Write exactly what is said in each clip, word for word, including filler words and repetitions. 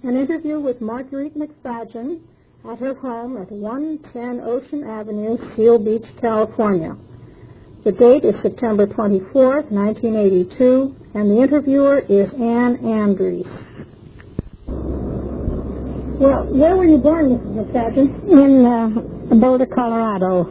An interview with Marguerite McFadgen at her home at one ten Ocean Avenue, Seal Beach, California. The date is September twenty-fourth, nineteen eighty-two, and the interviewer is Ann Andrews. Well, where were you born, Missus McFadgen? In uh, Boulder, Colorado,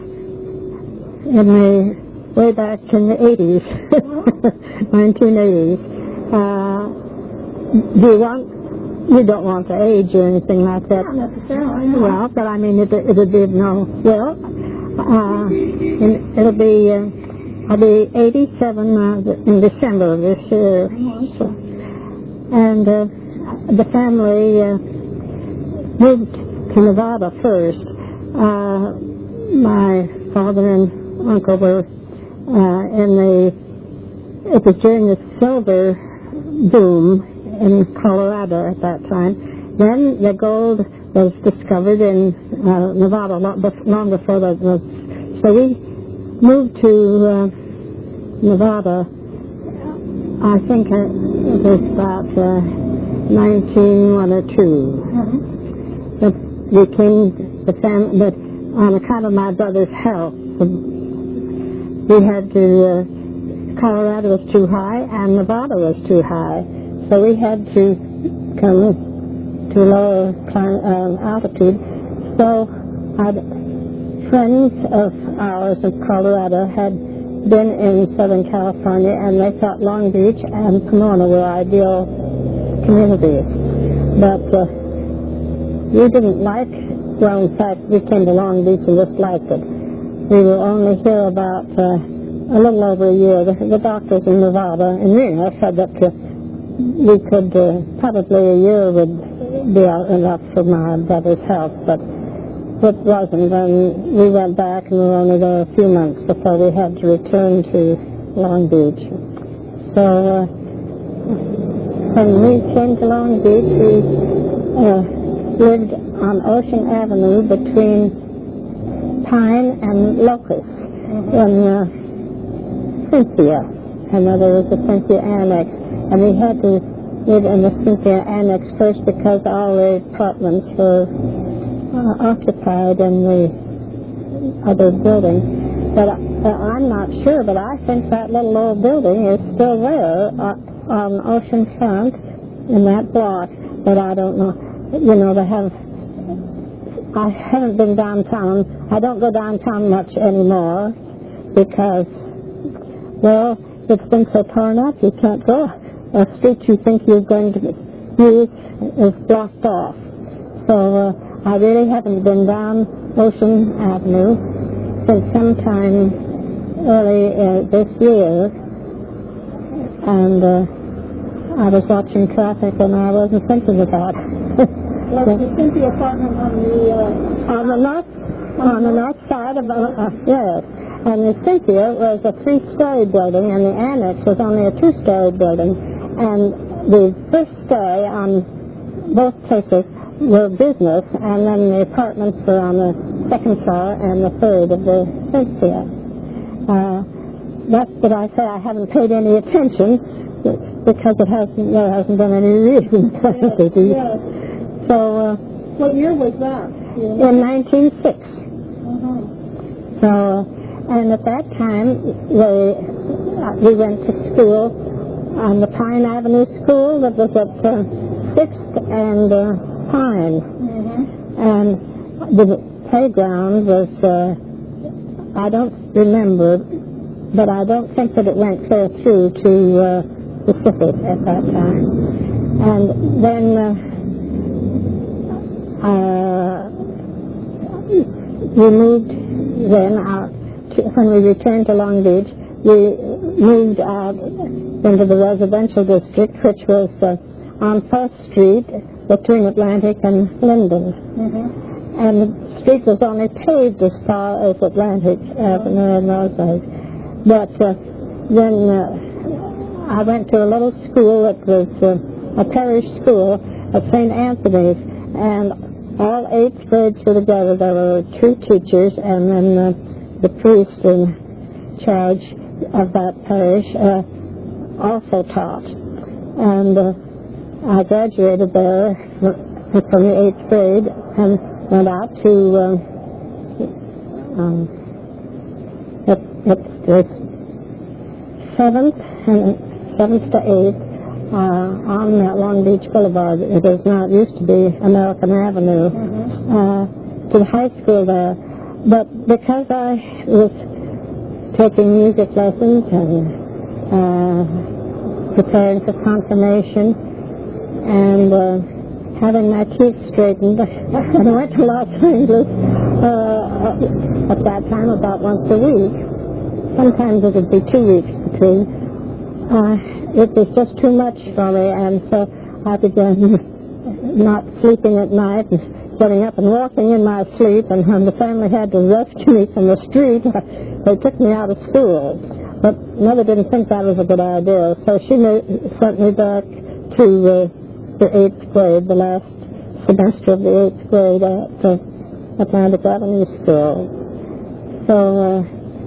in the way back in the eighties, nineteen eighties. Uh, do you want? You don't want the age or anything like that? Not necessarily. No. Well, but I mean, it it'll be no. Well, uh, in, it'll be. Uh, I'll be eighty-seven uh, in December of this year. Mm-hmm. So, and uh, the family uh, moved to Nevada first. Uh, my father and uncle were uh, in the, it was during the silver boom in Colorado at that time. Then the gold was discovered in uh, Nevada long, long before that was. So we moved to uh, Nevada, I think it was about uh, nineteen oh two. Mm-hmm. But we came, the family, but on account of my brother's health, we had to, uh, Colorado was too high and Nevada was too high. So we had to come to lower um, altitude. So our friends of ours in Colorado had been in Southern California, and they thought Long Beach and Pomona were ideal communities. But uh, we didn't like, well, in fact, we came to Long Beach and just liked it. We were only here about uh, a little over a year. The, the doctors in Nevada and Reno said that uh, we could, uh, probably a year would be enough for my brother's health, but it wasn't, and we went back and we were only there a few months before we had to return to Long Beach. So uh, when we came to Long Beach, we uh, lived on Ocean Avenue between Pine and Locust mm-hmm. in uh, Cynthia, and there was a Cynthia Annex, and we had to live in the Cynthia Annex first because all the apartments were Uh, occupied in the other building. But uh, I'm not sure, but I think that little old building is still there uh, on Ocean Front in that block, but I don't know. You know, they have, I haven't been downtown. I don't go downtown much anymore because, well, it's been so torn up, you can't go. A street you think you're going to use is blocked off. So, uh, I really haven't been down Ocean Avenue since sometime early uh, this year, and uh, I was watching traffic and I wasn't thinking about it. Was the Cynthia apartment on the uh, on the north on the north side of uh, uh, yes, and the Cynthia was a three-story building, and the Annex was only a two-story building, and the first story on both places were business, and then the apartments were on the second floor and the third of the Cynthia. Uh, that's what I say. I haven't paid any attention because it hasn't. There hasn't been any reason. Yes, yes. So. Uh, what year was that? In nineteen oh six. Uh-huh. So, and at that time, they, uh, we went to school on the Pine Avenue School that was at uh, Sixth and. Uh, Pine. Mm-hmm. And the playground was, uh, I don't remember, but I don't think that it went clear through to uh, Pacific at that time. And then uh, uh, we moved then out, to, when we returned to Long Beach, we moved out into the residential district, which was uh, on First Street, between Atlantic and Linden. Mm-hmm. And the street was only paved as far as Atlantic Avenue and those days. But uh, then uh, I went to a little school that was uh, a parish school at Saint Anthony's, and all eighth grades were together. There were two teachers, and then uh, the priest in charge of that parish uh, also taught. And uh, I graduated there from the eighth grade and went out to uh, um, it, it's the seventh and seventh to eighth uh, on that Long Beach Boulevard. It is now, it used to be American Avenue, mm-hmm. uh, to the high school there. But because I was taking music lessons and uh, preparing for confirmation and uh, having my teeth straightened, and I went to Los Angeles uh, at that time about once a week. Sometimes it would be two weeks between. Uh, it was just too much for me, and so I began not sleeping at night and getting up and walking in my sleep, and when the family had to rescue me from the street, they took me out of school. But Mother didn't think that was a good idea, so she sent me back to uh, the eighth grade, the last semester of the eighth grade at uh, Atlantic Avenue School. So, uh,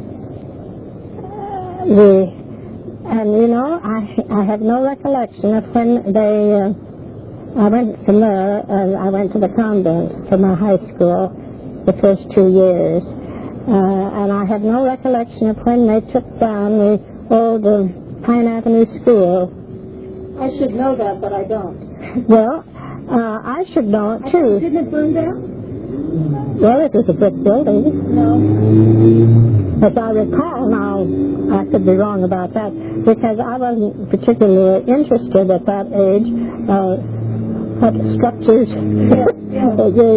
the, and you know, I, I have no recollection of when they, uh, I went from there, uh, I went to the convent for my high school the first two years. Uh, and I have no recollection of when they took down the old uh, Pine Avenue School. I should know that, but I don't. Well, uh, I should know it, too. Didn't it burn down? Well, it was a brick building. No. As I recall now, I could be wrong about that, because I wasn't particularly interested at that age uh, what structures. Yeah, yeah.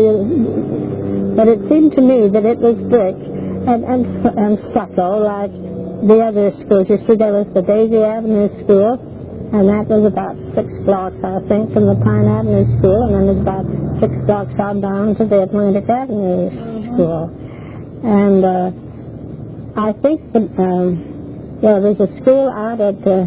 But it seemed to me that it was brick and, and, and stucco like the other schools. You see, there was the Daisy Avenue School, and that was about six blocks, I think, from the Pine Avenue School, and then it was about six blocks out down to the Atlantic Avenue mm-hmm. School. And uh, I think that um, there was a school out at uh,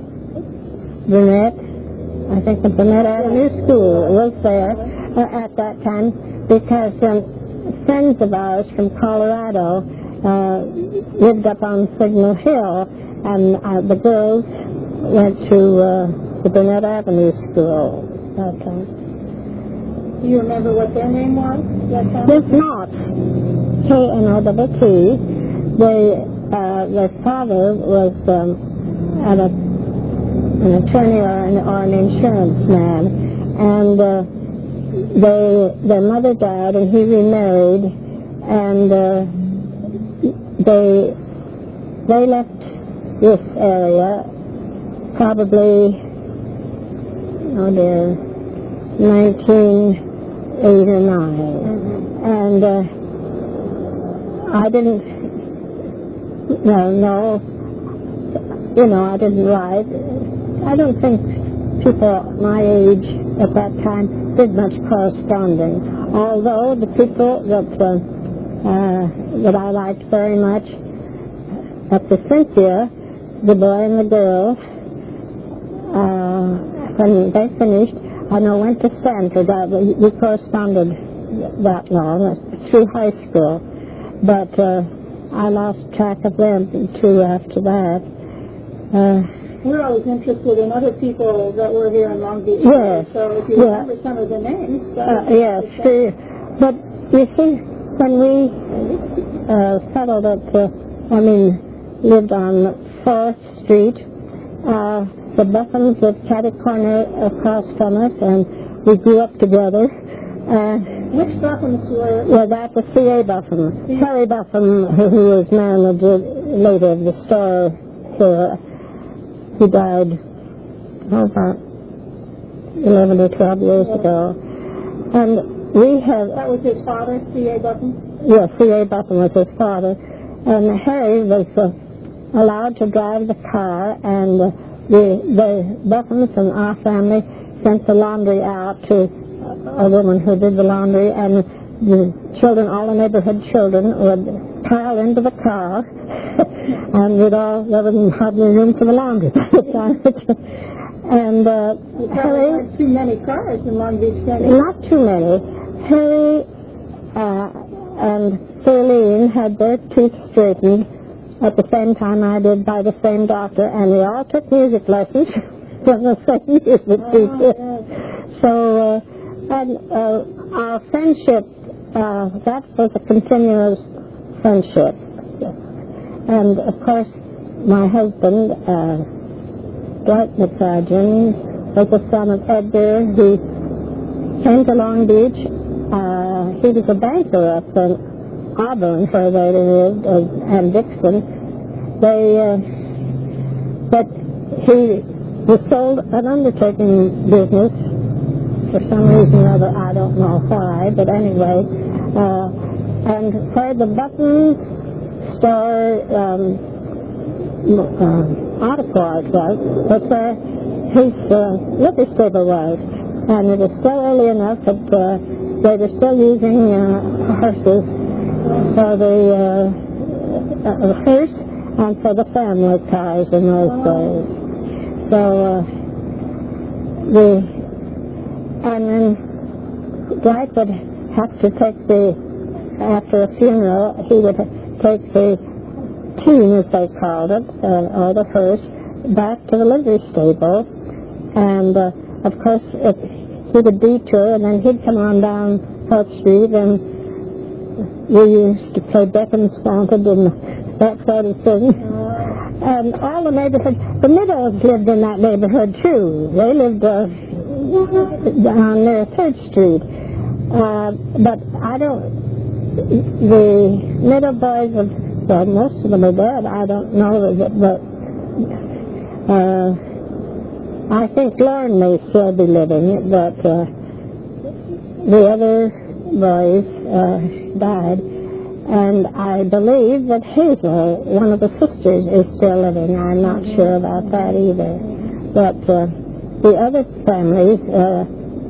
Burnett. I think the Burnett Avenue School was there uh, at that time, because um, friends of ours from Colorado uh, lived up on Signal Hill, and uh, the girls went to uh, the Burnett Avenue School that time. Do you remember what their name was that time? There's not. K N O T T. They, uh, their father was um, at a, an attorney or an, or an insurance man, and uh, they, their mother died, and he remarried, and uh, they they left this area probably, oh dear, nineteen eighty-nine. Mm-hmm. And uh, I didn't, no, no, you know, I didn't write. I don't think people my age at that time did much corresponding. Although the people that uh, uh, that I liked very much, after Cynthia, the boy and the girl, uh, when they finished, I know went to Stanford. Uh, we, we corresponded that long through high school, but uh, I lost track of them too after that. Uh, We're always interested in other people that were here in Long Beach. Yes. So if you yeah. remember some of the names. Uh, yes. The, but you see, when we uh, settled at, uh, I mean, lived on fourth Street, uh, the Buffins lived catty corner across from us, and we grew up together. Uh, Which Buffins were? Well, that was C A Buffin. Yeah. Harry Buffin, who, who was manager later of the store here. He died, oh, about eleven or twelve years yeah. ago. And we have... That was his father, C A Buffin? Yes, C A Buffin was his father. And Harry was uh, allowed to drive the car, and uh, the, the Buffins and our family sent the laundry out to a woman who did the laundry, and the children, all the neighborhood children, would pile into the car, and we'd all, there wasn't hardly room for the laundry. And uh, Harry... Not too many cars in Long Beach County. Not too many. Harry uh, and Celine had their teeth straightened at the same time I did by the same doctor, and we all took music lessons from the same music teacher. Oh, so... Uh, And uh, our friendship, uh, that was a continuous friendship. And, of course, my husband, uh, Dwight McFadden, was the son of Edgar. He came to Long Beach. Uh, he was a banker up in Auburn, where they lived, uh, and Dixon. They, uh, but he was sold an undertaking business for some reason or other. I don't know why, but anyway. Uh, and where the Button store um, uh, auto part was, was where his uh, liquor stable was. And it was still early enough that uh, they were still using uh, horses for the uh, uh, hearse and for the family cars in those days. So uh, the and then Dwight would have to take the after a funeral he would take the team, as they called it, uh, or the hearse, back to the livery stable, and uh, of course it, he would detour, and then he'd come on down Fourth Street, and we used to play Beckons Wanted and that sort of thing. And all the neighborhood, the Meadows lived in that neighborhood too. They lived uh, down near Third Street. Uh, but I don't, the Meadow boys, have, well, most of them are dead. I don't know, but, but uh, I think Lauren may still be living, but uh, the other boys uh, died. And I believe that Hazel, one of the sisters, is still living. I'm not sure about that either. But uh, the other families, uh,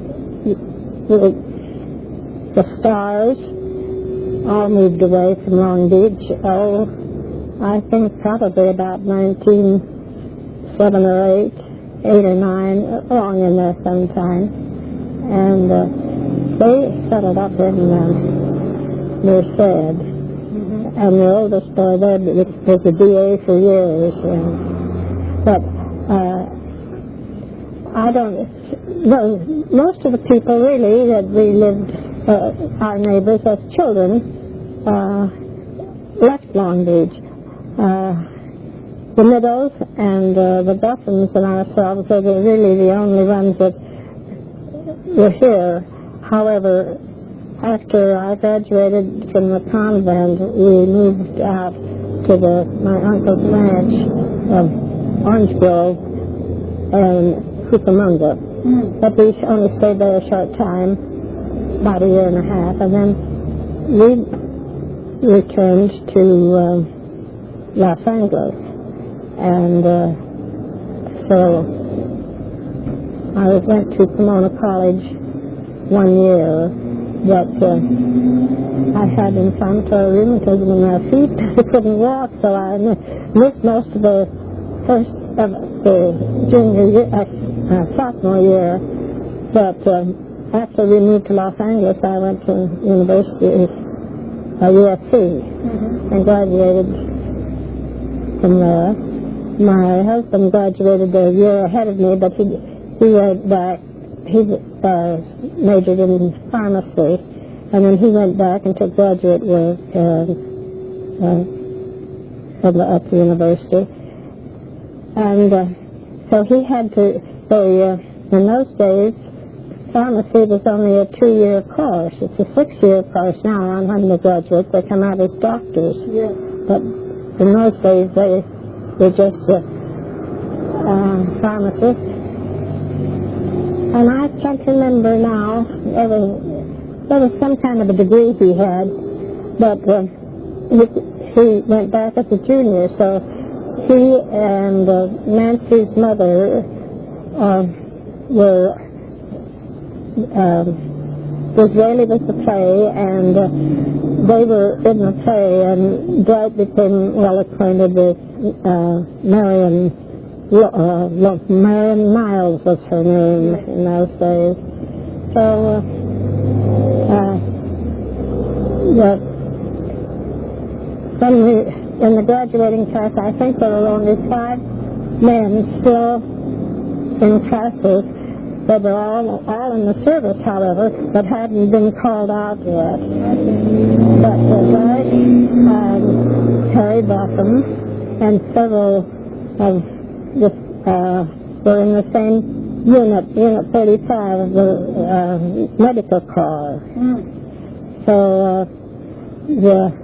the, the Stars, all moved away from Long Beach. Oh, I think probably about nineteen oh seven or eight, eight or nine, along in there sometime. And uh, they settled up in uh, Merced. Mm-hmm. And the oldest boy there was a D A for years. And, but uh, I don't know, most of the people really that we lived, uh, our neighbors as children, uh, left Long Beach. Uh, the Meadows and uh, the Buffins and ourselves were really the only ones that were here. However, after I graduated from the convent, we moved out to the my uncle's ranch of Orange Grove and Cucamonga. Mm. But we only stayed there a short time, about a year and a half, and then we returned to uh, Los Angeles. And uh, so I went to Pomona College one year, but uh, I had inflammatory rheumatism in my feet. I couldn't walk, so I missed most of the first of the junior year, uh, uh, sophomore year. But um, after we moved to Los Angeles, I went to university, uh, U S C, mm-hmm. and graduated from there. My husband graduated a year ahead of me, but he he went back. He uh, majored in pharmacy, and then he went back and took graduate work uh, uh, at, the, at the university. And uh, so he had to, they, uh, in those days, pharmacy was only a two-year course. It's a six-year course now. On undergraduates, they come out as doctors. Yeah. But in those days, they were just uh, uh, pharmacists. And I can't remember now, there was, there was some kind of a degree he had, but uh, he, he went back as a junior, so he and uh, Nancy's mother uh, were, um, Disraeli was the play, and uh, they were in the play, and Dwight became well acquainted with uh, Marion. Uh, look, Marion Miles was her name in those days. So, uh, uh, the, when we, in the graduating class, I think there were only five men still in classes, They were all, all in the service, however, but hadn't been called out yet. But uh, George, um, Harry Buffum, and several of the, uh, were in the same unit, Unit thirty-five of the uh, medical corps. Mm. So, uh, the,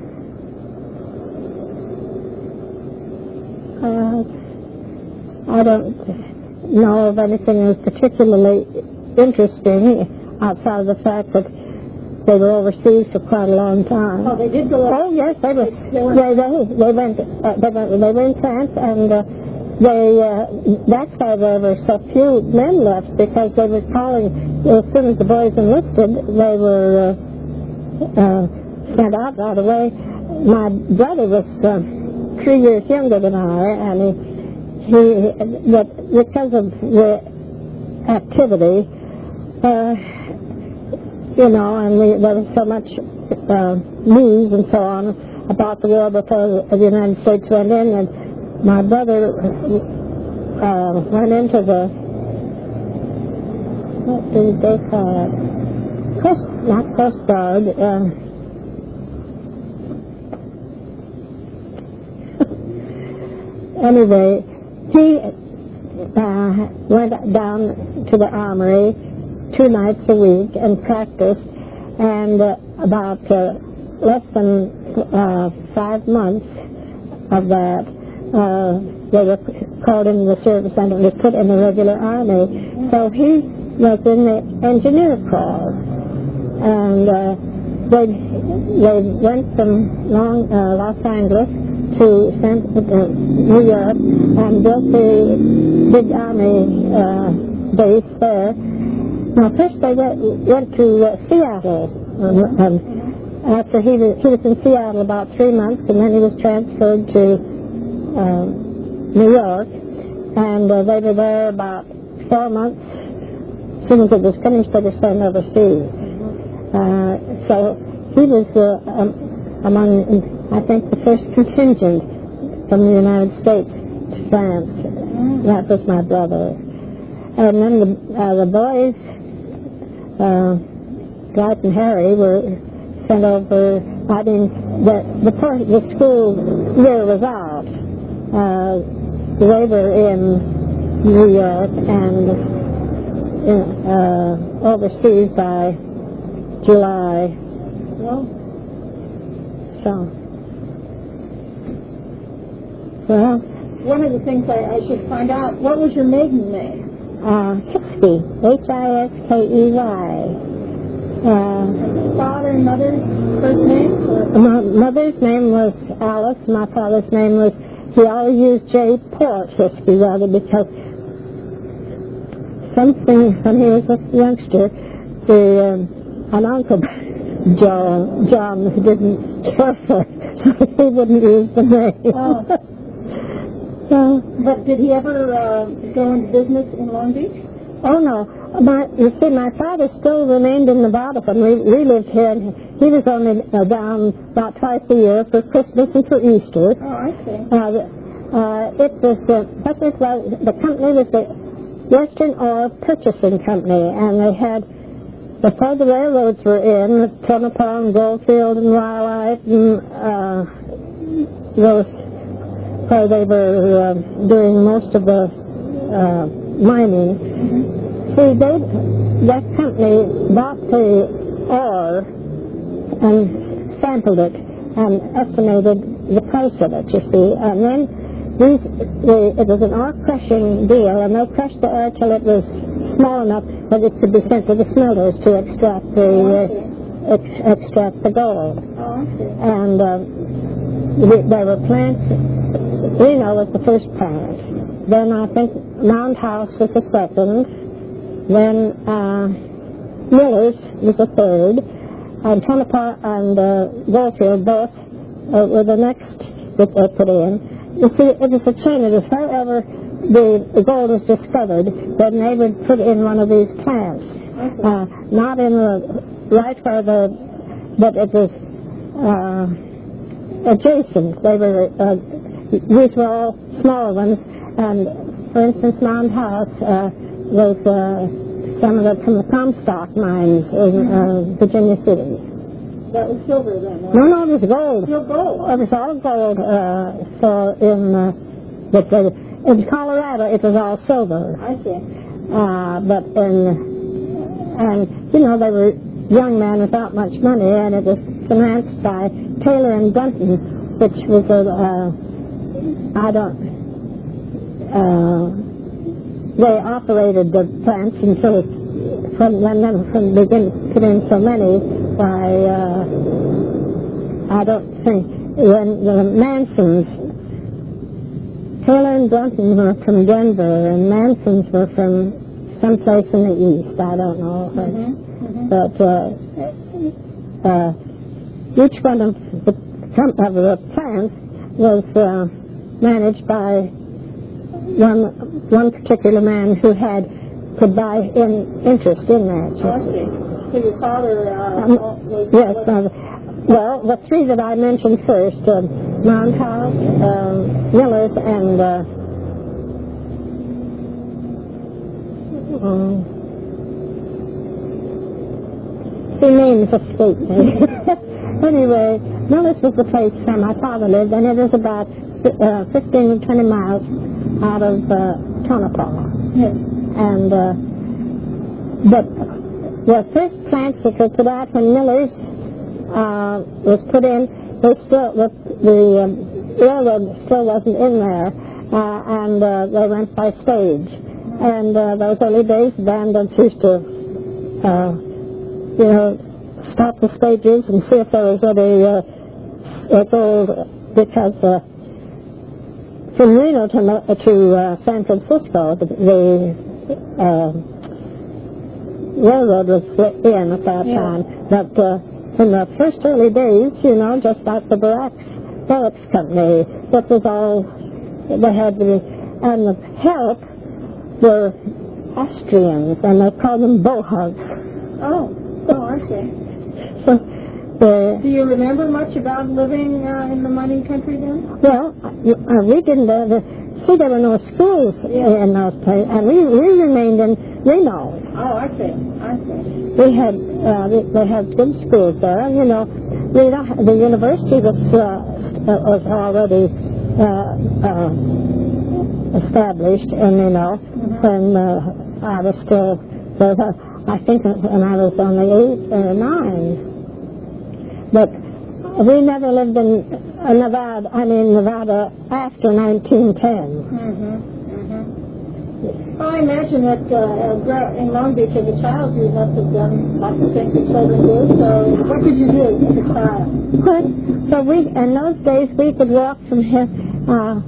uh, I don't know of anything that was particularly interesting outside of the fact that they were overseas for quite a long time. Oh, they did go over. Oh, yes, they were. They, were, they, they, they went. Uh, they went. They were in France, and uh, they. Uh, that's why there were so few men left, because they were calling as soon as the boys enlisted. They were uh, uh, sent out right away. My brother was uh, three years younger than I, and he, he but because of the activity. Uh, You know, and we, there was so much uh, news and so on about the war before the United States went in, and my brother uh, went into the, what did they call it? Coast, not Coast Guard. Uh, anyway, he uh, went down to the armory two nights a week and practiced, and uh, about uh, less than uh, five months of that, uh, they were called into the service and it was put in the regular army. So he was in the engineer corps, and uh, they they went from Long, uh, Los Angeles to San, uh, New York and built the big army uh, base there. Now, first they went, went to uh, Seattle. Um, um, after he was, he was in Seattle about three months, and then he was transferred to uh, New York, and uh, they were there about four months. As soon as it was finished, they were sent overseas. Uh, so he was uh, um, among, I think, the first contingent from the United States to France. That was my brother. And then the, uh, the boys, Uh, Dwight and Harry were sent over. I mean, the the, part, the school year was out. Uh, they were in New York and in, uh, overseas by July. Well, so, well. One of the things I, I should find out, what was your maiden name? Uh, Hiskey, H I S K E Y. Uh, father and mother's first name? My mother's name was Alice. My father's name was, he always used J. Port Hiskey, rather, because something, when he was a youngster, the, um, an uncle, John, John didn't care for it, so he wouldn't use the name. Oh. So, but did he ever uh, go into business in Long Beach? Oh, no. My, you see, my father still remained in Nevada when we, we lived here, and he was only uh, down about twice a year for Christmas and for Easter. Oh, I see. Uh, uh, it was, uh, what it was, the company was the Western Oil Purchasing Company, and they had, before the railroads were in, Tonopah and Goldfield and Rhyolite and uh, those, where they were uh, doing most of the uh, mining. Mm-hmm. See, they, that company bought the ore and sampled it and estimated the price of it, you see. And then these, the, it was an ore crushing deal, and they crushed the ore till it was small enough that it could be sent to the smelters to extract the uh, ex, extract the gold. Oh, I see. And uh, there were plants. Reno was the first plant. Then I think Mound House was the second. Then uh, Miller's was the third. And Tonopah and uh, Goldfield both uh, were the next that they put in. You see, it was a chain. It was wherever the gold was discovered, then they would put in one of these plants. Uh, not in the right where the, but it was uh, adjacent. They were. Uh, These were all small ones, and for instance, Mound House uh, was uh, some of the, from the Comstock mines in uh, Virginia City. That was silver then, No, no, it was gold. Still gold. It was all gold. Uh, so in, uh, but the, in Colorado, it was all silver. I see. Uh, but in, and, you know, they were young men without much money, and it was financed by Taylor and Brunton, which was a, uh, I don't, uh, they operated the plants until, from, when from the beginning, put in so many, by, uh, I don't think, when the Mansons, Taylor and Brunton were from Denver, and Mansons were from someplace in the east, I don't know. Mm-hmm. Mm-hmm. But uh, uh, each one of the, of the plants was uh, managed by one one particular man who had could buy in interest in that. Oh, I see. So your father uh, Um, was... yes. Uh, well, the three that I mentioned first, uh, Montauk, uh, Miller's, and uh, um, the names escape me. Anyway, Miller's was the place where my father lived, and it is about uh, fifteen to twenty miles out of uh, Tonopah. Yes. And uh, but the first plants that were put out when Miller's uh, was put in, they still the, the um, railroad still wasn't in there, uh, and uh, they went by stage. And uh, those early days, bandits used to, uh, you know, stop the stages and see if there was any uh, gold, because uh, from Reno to, to uh, San Francisco, the, the uh, railroad was in at that Yeah. time. But uh, in the first early days, you know, just like the Barracks, Barracks Company, that was all they had to be, and the help were Austrians, and they called them Bohugs. Oh, oh, I see. So, uh, Do you remember much about living uh, in the mining country then? well, uh, we didn't, uh, the, see, there were no schools Yeah. in those places, and we, we remained in Reno. Oh, I see. I see. We had, uh, we, they had good schools there, and, you know, Reno, the university was, uh, st- uh, was already uh, uh, established, and, you know, Mm-hmm. when uh, I was still, there, uh, I think when I was only eight or nine. But we never lived in uh, Nevada, I mean Nevada after nineteen ten. Mm-hmm. Mm-hmm. Well, I imagine that uh, in Long Beach as a child you must have done lots of things that children do. So what did you do as a child? But, so we, in those days, we could walk from here, uh,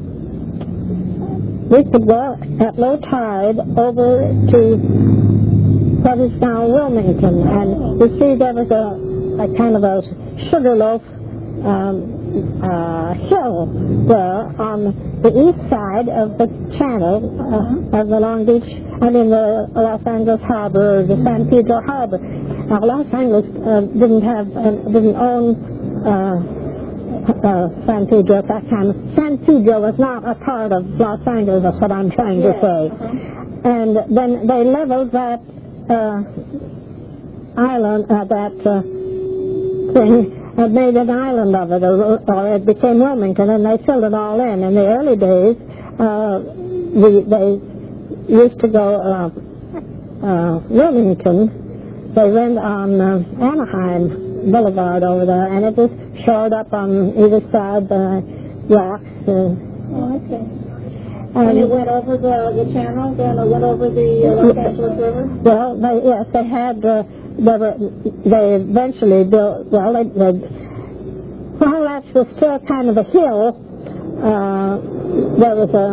we could walk at low tide over to what is now Wilmington. And you see there was a, a kind of a Sugarloaf um, uh, hill there on the east side of the channel uh, of the Long Beach, I mean the Los Angeles Harbor, the San Pedro Harbor. Now Los Angeles uh, didn't have, uh, didn't own uh, uh, San Pedro at that time. San Pedro was not a part of Los Angeles, that's what I'm trying Yeah. to say. Uh-huh. And then they leveled that uh, island, uh, that uh, thing, and made an island of it, or, or it became Wilmington, and they filled it all in. In the early days, uh, we, they used to go uh, uh, Wilmington. They went on uh, Anaheim Boulevard over there, and it was shored up on either side by rocks. Uh, Oh, I see. and And it went over the, the channel, then it went over the uh, Los Angeles River? Well, they, yes, they had, uh, they, were, they eventually built, well, they, they, well, that was still kind of a hill. Uh, there was a,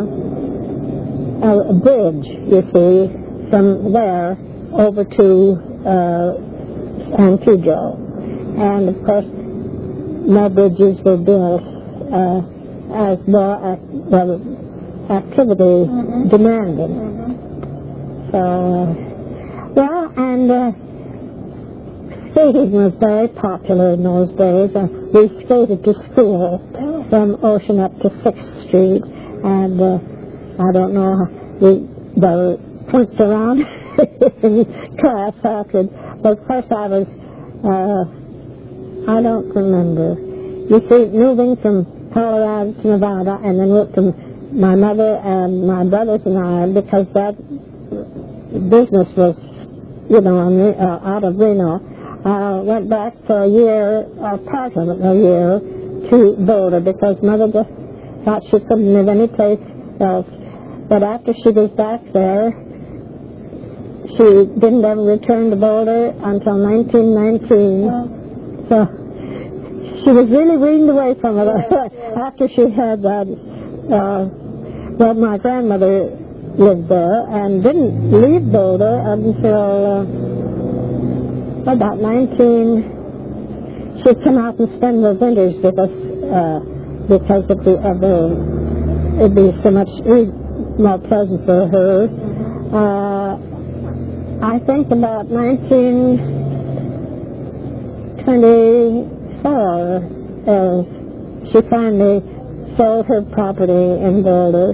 a, a bridge, you see, from there over to uh, San Pedro. And, of course, more bridges were built uh, as more uh, well, activity Mm-hmm. demanded. Mm-hmm. So, uh, well, and uh, skating was very popular in those days. Uh, we skated to school Oh. from Ocean up to sixth Street, and uh, I don't know, we, there were points around in class after. But of course I was, uh, I don't remember. You see, moving from Colorado to Nevada and then went from my mother and my brothers and I, because that business was, you know, on, uh, out of Reno. I went back for a year, or part of it, a year, to Boulder because Mother just thought she couldn't live any place else. But after she was back there, she didn't ever return to Boulder until nineteen nineteen. So she was really weaned away from it after she had that. Uh, well, my grandmother lived there and didn't leave Boulder until uh, about nineteen. She'd come out and spend the winters with us uh, because of the, of the, it'd be so much more pleasant for her. Uh, I think about nineteen twenty-four, uh, she finally sold her property in Boulder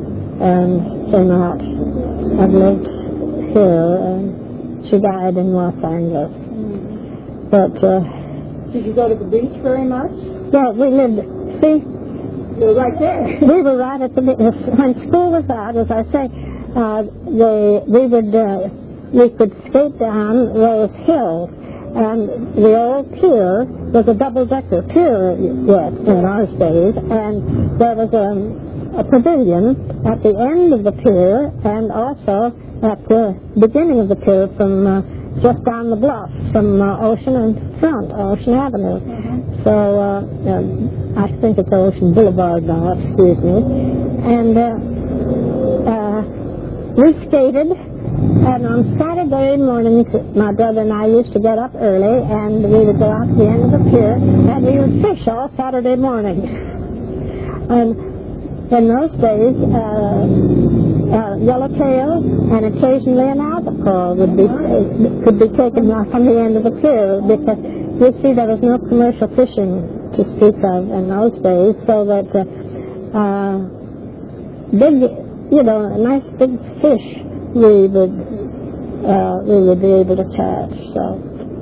and came out and lived here, and she died in Los Angeles. Mm. But, uh, did you go to the beach very much? Yeah, we lived, see? You were right there. We were right at the beach. When school was out, as I say, uh, they, we would, uh, we could skate down those hills. And the old pier was a double-decker pier yet in our days, and there was a, a pavilion at the end of the pier and also at the beginning of the pier from uh, just down the bluff from uh, Ocean and Front, Ocean Avenue. Mm-hmm. So uh, um, I think it's Ocean Boulevard now, excuse me. And uh, uh, we skated. And on Saturday mornings, my brother and I used to get up early, and we would go out to the end of the pier, and we would fish all Saturday morning. And in those days, uh, uh, yellowtail and occasionally an albacore would be could be taken from the end of the pier, because you see there was no commercial fishing to speak of in those days, so that uh, uh, big, you know, nice big fish we would uh, we would be able to catch. So,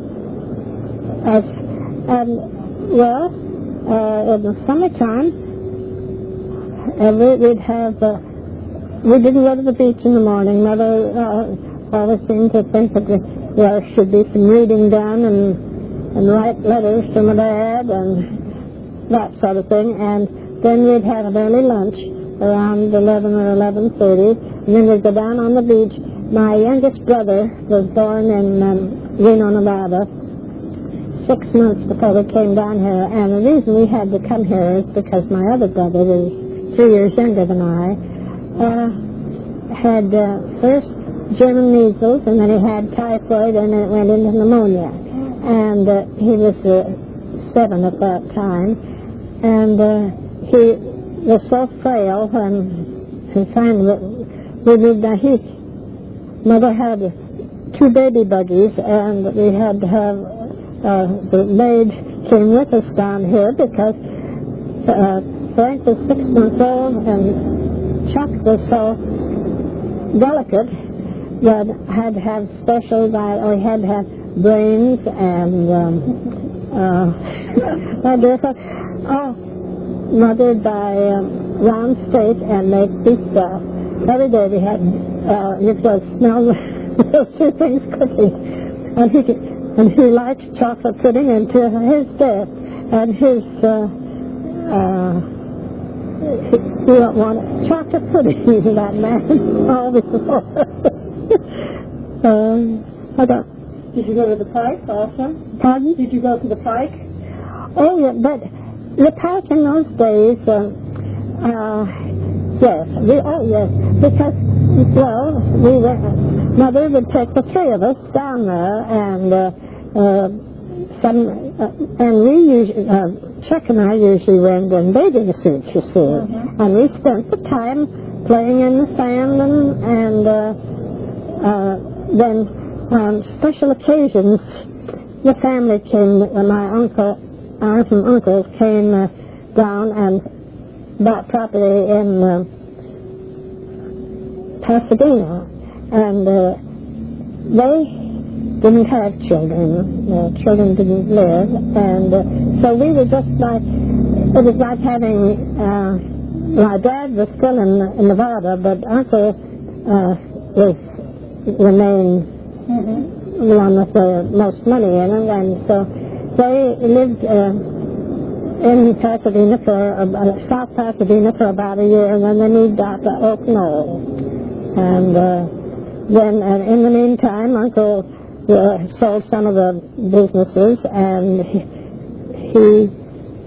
as and well, uh, in the summertime, uh, we, we'd have uh, we didn't go to the beach in the morning. Mother uh, always seemed to think that there should be some reading done and and write letters to my dad and that sort of thing. And then we'd have an early lunch around eleven or eleven thirty. And then we'd go down on the beach. My youngest brother was born in um, Reno, Nevada, six months before we came down here. And the reason we had to come here is because my other brother, who was three years younger than I, uh, had uh, first German measles, and then he had typhoid, and then it went into pneumonia. And uh, he was uh, seven at that time. And uh, he was so frail when he finally... We moved down. He, Mother had two baby buggies, and we had to have uh, the maid came with us down here because uh, Frank was six months old and Chuck was so delicate that had to have special diet, or he had to have brains and um, uh, oh, mothered by um, round steak and make pizza. Every day we had, uh, you could smell those two things cooking. And he, and he liked chocolate pudding until his death. And his, uh, uh, he, he don't want chocolate pudding, that man, all before. um, I don't. Did you go to the Pike also? Pardon? Did you go to the Pike? Oh, yeah, but the Pike in those days, uh, uh, yes, we, oh yes, because, well, we were, Mother would take the three of us down there, and uh, uh, some, uh, and we usually, uh, Chuck and I usually went in bathing suits, you see, mm-hmm. and we spent the time playing in the sand, and, and uh, uh, then on special occasions, the family came, uh, my uncle, aunt and uncle came uh, down and bought property in uh, Pasadena, and uh, they didn't have children. The children didn't live. And uh, so we were just like, it was like having, uh, my dad was still in, in Nevada, but Uncle uh, was remained mm-hmm. the one with the most money in it. And so they lived uh, in Pasadena for, uh, South Pasadena for about a year, and then they moved out to Oak Knoll. And uh, then uh, in the meantime, Uncle uh, sold some of the businesses, and he, he